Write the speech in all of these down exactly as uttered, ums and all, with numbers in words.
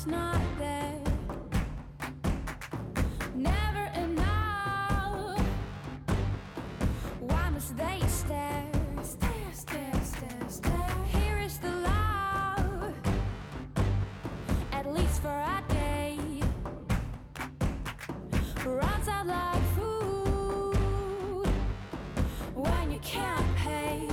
it's not there. Never enough. Why must they stare? Stare, stare, stare, stare. Here is the love, at least for a day. Runs out like food when you can't pay.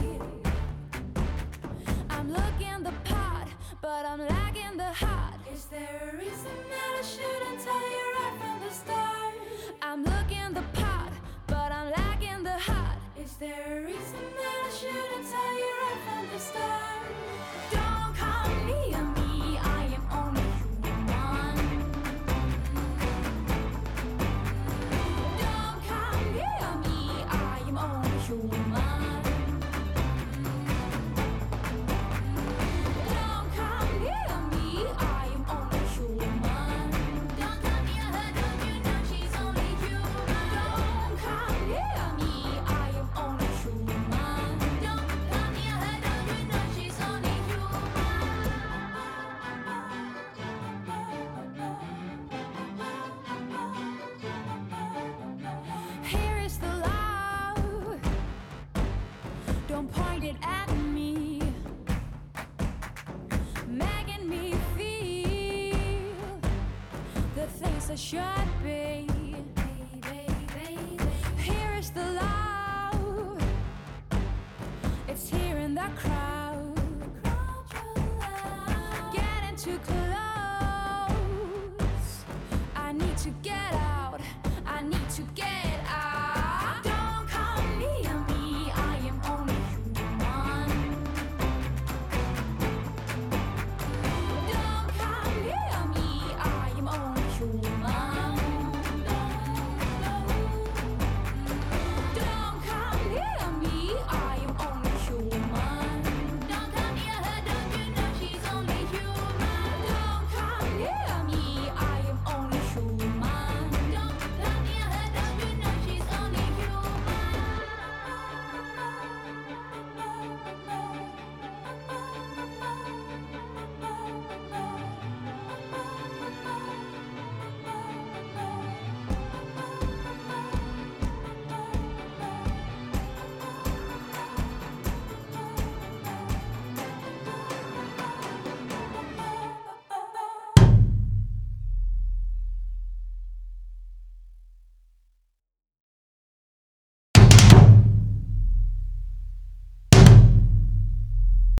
I'm looking the part, but I'm lacking the heart. Is there a reason that I shouldn't tell you right from the start? I'm looking the part, but I'm lacking the heart. Is there a reason that I shouldn't tell you right from the start? Don't come near me, I am only human. Don't come near me, I am only human. Don't point it at me, making me feel the things I should be. Here is the love, it's here in the crowd. Getting too close, I need to get out.